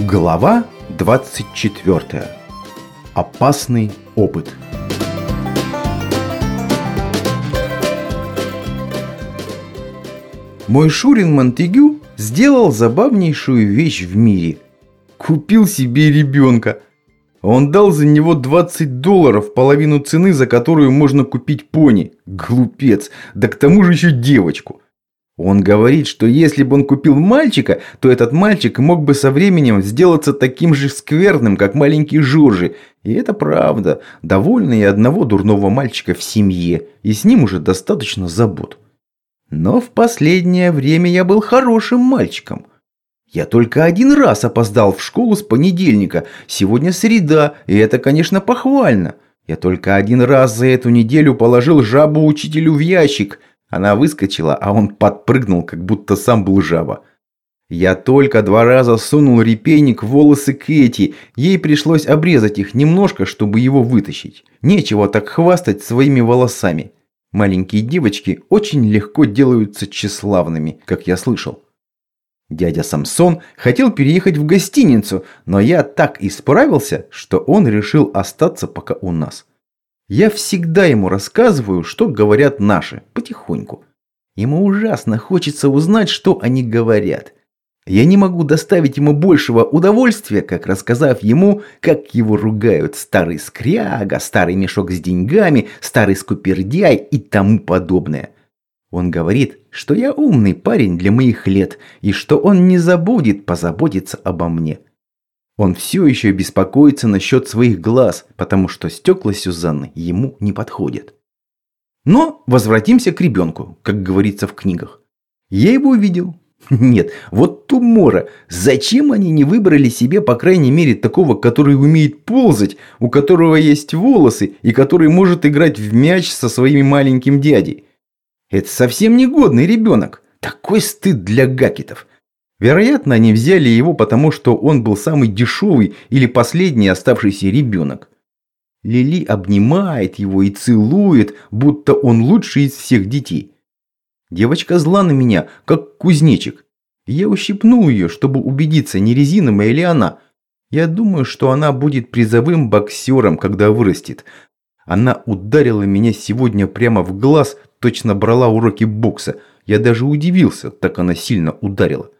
Глава 24. Опасный опыт. Мой Шурин Монтегю сделал забавнейшую вещь в мире. Купил себе ребенка. Он дал за него $20, половину цены, за которую можно купить пони. Глупец, да к тому же еще девочку. Он говорит, что если бы он купил мальчика, то этот мальчик мог бы со временем сделаться таким же скверным, как маленький Жоржи. И это правда. Довольно и одного дурного мальчика в семье, и с ним уже достаточно забот. Но в последнее время я был хорошим мальчиком. Я только один раз опоздал в школу с понедельника. Сегодня среда, и это, конечно, похвально. Я только один раз за эту неделю положил жабу учителю в ящик. Она выскочила, а он подпрыгнул, как будто сам был жаба. Я только 2 раза сунул репейник в волосы Кэти. Ей пришлось обрезать их немножко, чтобы его вытащить. Нечего так хвастать своими волосами. Маленькие девочки очень легко делаются тщеславными, как я слышал. Дядя Самсон хотел переехать в гостиницу, но я так исправился, что он решил остаться пока у нас. Я всегда ему рассказываю, что говорят наши, потихоньку. Ему ужасно хочется узнать, что они говорят. Я не могу доставить ему большего удовольствия, как рассказав ему, как его ругают старый скряга, старый мешок с деньгами, старый скупердяй и тому подобное. Он говорит, что я умный парень для моих лет, и что он не забудет позаботиться обо мне. Он все еще беспокоится насчет своих глаз, потому что стекла Сюзанны ему не подходят. Но возвратимся к ребенку, как говорится в книгах. Я его видел. Нет, вот тумора. Зачем они не выбрали себе, по крайней мере, такого, который умеет ползать, у которого есть волосы и который может играть в мяч со своим маленьким дядей? Это совсем негодный ребенок. Такой стыд для гакетов. Вероятно, они взяли его, потому что он был самый дешевый или последний оставшийся ребенок. Лили обнимает его и целует, будто он лучший из всех детей. Девочка зла на меня, как кузнечик. Я ущипнул ее, чтобы убедиться, не резиновая ли она. Я думаю, что она будет призовым боксером, когда вырастет. Она ударила меня сегодня прямо в глаз, точно брала уроки бокса. Я даже удивился, так она сильно ударила.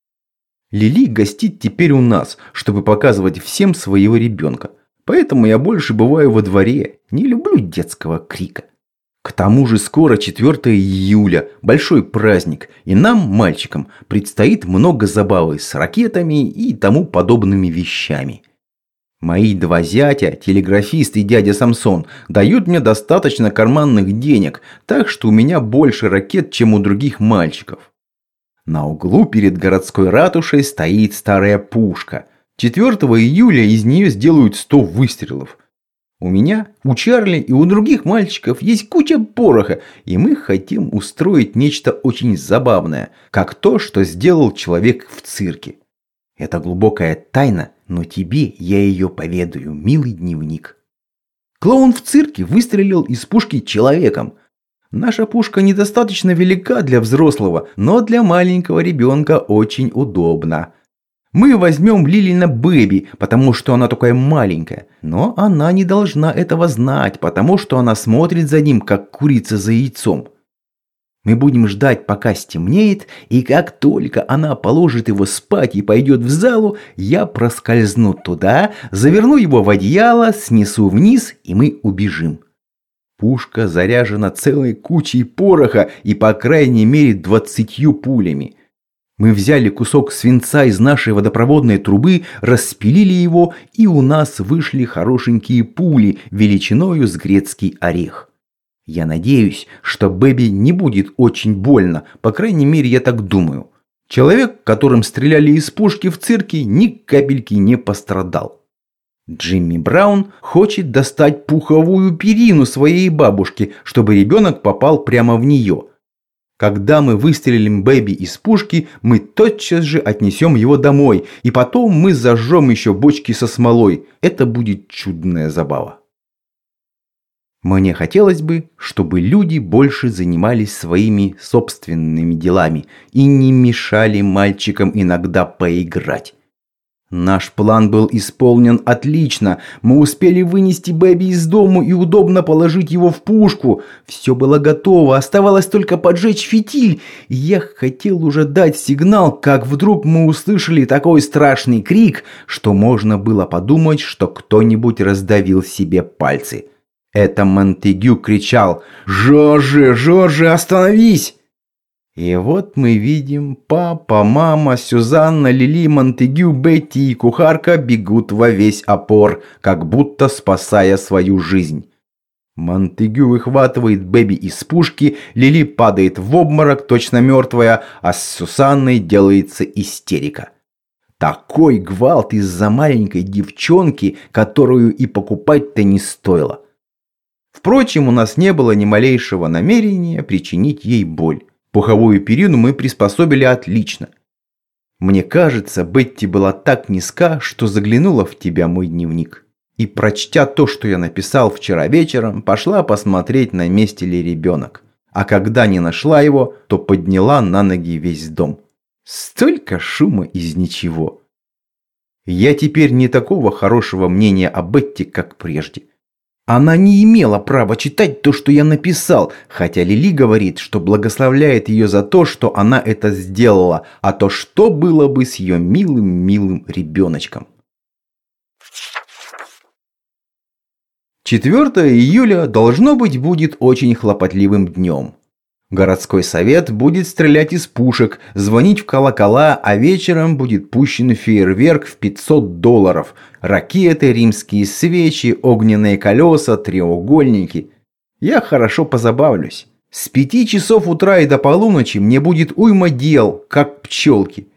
Лили гостит теперь у нас, чтобы показывать всем своего ребенка. Поэтому я больше бываю во дворе, не люблю детского крика. К тому же скоро 4 июля, большой праздник, и нам, мальчикам, предстоит много забавы с ракетами и тому подобными вещами. Мои 2 зятя, телеграфист и дядя Самсон, дают мне достаточно карманных денег, так что у меня больше ракет, чем у других мальчиков. На углу перед городской ратушей стоит старая пушка. 4 июля из нее сделают 100 выстрелов. У меня, у Чарли и у других мальчиков есть куча пороха, и мы хотим устроить нечто очень забавное, как то, что сделал человек в цирке. Это глубокая тайна, но тебе я ее поведаю, милый дневник. Клоун в цирке выстрелил из пушки человеком. Наша пушка недостаточно велика для взрослого, но для маленького ребенка очень удобна. Мы возьмем Лилина Бэби, потому что она такая маленькая, но она не должна этого знать, потому что она смотрит за ним, как курица за яйцом. Мы будем ждать, пока стемнеет, и как только она положит его спать и пойдет в залу, я проскользну туда, заверну его в одеяло, снесу вниз, и мы убежим. Пушка заряжена целой кучей пороха и по крайней мере 20 пулями. Мы взяли кусок свинца из нашей водопроводной трубы, распилили его, и у нас вышли хорошенькие пули величиною с грецкий орех. Я надеюсь, что Бэби не будет очень больно, по крайней мере я так думаю. Человек, которым стреляли из пушки в цирке, ни капельки не пострадал. Джимми Браун хочет достать пуховую перину своей бабушки, чтобы ребенок попал прямо в нее. Когда мы выстрелим Бэби из пушки, мы тотчас же отнесем его домой, и потом мы зажжем еще бочки со смолой. Это будет чудная забава. Мне хотелось бы, чтобы люди больше занимались своими собственными делами и не мешали мальчикам иногда поиграть. Наш план был исполнен отлично. Мы успели вынести Бэби из дому и удобно положить его в пушку. Все было готово, оставалось только поджечь фитиль. Я хотел уже дать сигнал, как вдруг мы услышали такой страшный крик, что можно было подумать, что кто-нибудь раздавил себе пальцы. Это Монтегю кричал: «Жоржи, Жоржи, остановись!» И вот мы видим, папа, мама, Сюзанна, Лили, Монтегю, Бетти и кухарка бегут во весь опор, как будто спасая свою жизнь. Монтегю выхватывает Бэби из пушки, Лили падает в обморок, точно мертвая, а с Сюзанной делается истерика. Такой гвалт из-за маленькой девчонки, которую и покупать-то не стоило. Впрочем, у нас не было ни малейшего намерения причинить ей боль. Пуховую перину мы приспособили отлично. Мне кажется, Бетти была так низка, что заглянула в тебя, мой дневник. И, прочтя то, что я написал вчера вечером, пошла посмотреть, на месте ли ребенок. А когда не нашла его, то подняла на ноги весь дом. Столько шума из ничего. Я теперь не такого хорошего мнения о Бетти, как прежде. Она не имела права читать то, что я написал, хотя Лили говорит, что благословляет ее за то, что она это сделала, а то что было бы с ее милым ребеночком. 4 июля должно быть будет очень хлопотливым днем. Городской совет будет стрелять из пушек, звонить в колокола, а вечером будет пущен фейерверк в $500. Ракеты, римские свечи, огненные колеса, треугольники. Я хорошо позабавлюсь. С 5 часов утра и до полуночи мне будет уйма дел, как пчелки.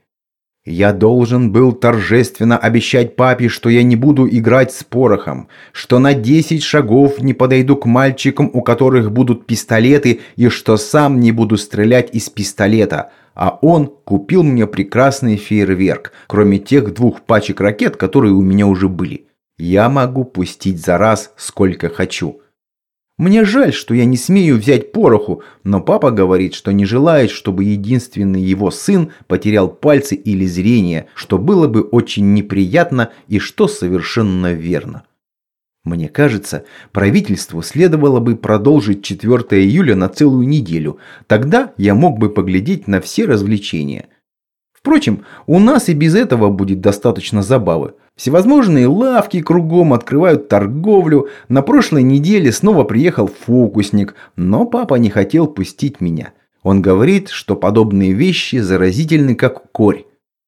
Я должен был торжественно обещать папе, что я не буду играть с порохом, что на 10 шагов не подойду к мальчикам, у которых будут пистолеты, и что сам не буду стрелять из пистолета. А он купил мне прекрасный фейерверк, кроме тех 2 пачек ракет, которые у меня уже были. Я могу пустить за раз сколько хочу. Мне жаль, что я не смею взять пороху, но папа говорит, что не желает, чтобы единственный его сын потерял пальцы или зрение, что было бы очень неприятно и что совершенно верно. Мне кажется, правительству следовало бы продолжить 4 июля на целую неделю, тогда я мог бы поглядеть на все развлечения. Впрочем, у нас и без этого будет достаточно забавы. Всевозможные лавки кругом открывают торговлю. На прошлой неделе снова приехал фокусник, но папа не хотел пустить меня. Он говорит, что подобные вещи заразительны, как корь.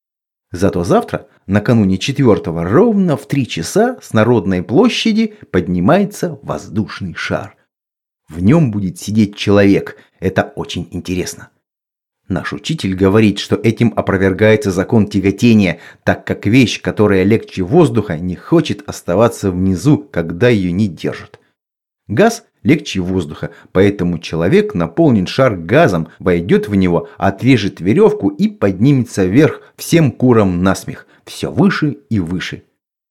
Зато завтра, накануне 4-го, ровно в 3 часа с Народной площади поднимается воздушный шар. В нем будет сидеть человек. Это очень интересно. Наш учитель говорит, что этим опровергается закон тяготения, так как вещь, которая легче воздуха, не хочет оставаться внизу, когда ее не держат. Газ легче воздуха, поэтому человек наполнит шар газом, войдет в него, отрежет веревку и поднимется вверх всем курам насмех, все выше и выше.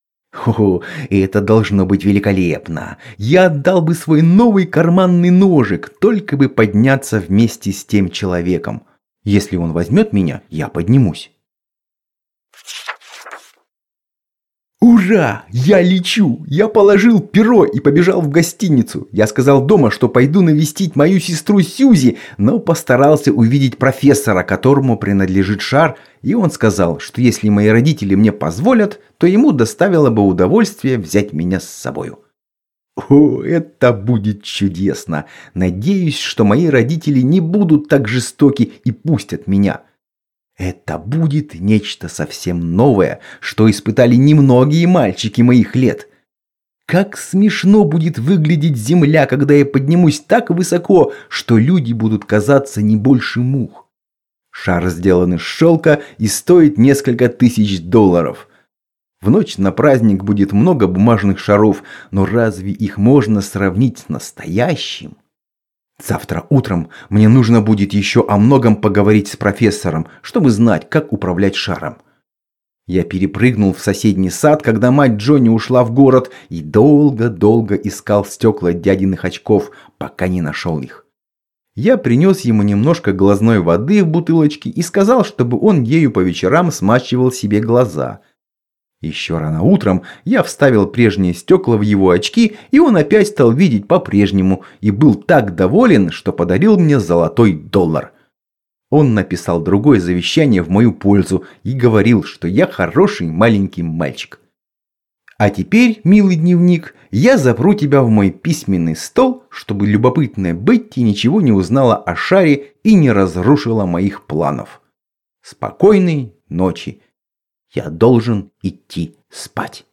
О, это должно быть великолепно. Я отдал бы свой новый карманный ножик, только бы подняться вместе с тем человеком. Если он возьмет меня, я поднимусь. Ура! Я лечу! Я положил перо и побежал в гостиницу. Я сказал дома, что пойду навестить мою сестру Сьюзи, но постарался увидеть профессора, которому принадлежит шар, и он сказал, что если мои родители мне позволят, то ему доставило бы удовольствие взять меня с собою. О, это будет чудесно! Надеюсь, что мои родители не будут так жестоки и пустят меня. Это будет нечто совсем новое, что испытали немногие мальчики моих лет. Как смешно будет выглядеть земля, когда я поднимусь так высоко, что люди будут казаться не больше мух. Шар сделан из шелка и стоит несколько $1000. В ночь на праздник будет много бумажных шаров, но разве их можно сравнить с настоящим? Завтра утром мне нужно будет еще о многом поговорить с профессором, чтобы знать, как управлять шаром. Я перепрыгнул в соседний сад, когда мать Джонни ушла в город, и долго искал стекла дядиных очков, пока не нашел их. Я принес ему немножко глазной воды в бутылочке и сказал, чтобы он ею по вечерам смачивал себе глаза. Еще рано утром я вставил прежние стекла в его очки, и он опять стал видеть по-прежнему и был так доволен, что подарил мне золотой доллар. Он написал другое завещание в мою пользу и говорил, что я хороший маленький мальчик. А теперь, милый дневник, я запру тебя в мой письменный стол, чтобы любопытная Бетти ничего не узнала о шаре и не разрушила моих планов. Спокойной ночи. Я должен идти спать.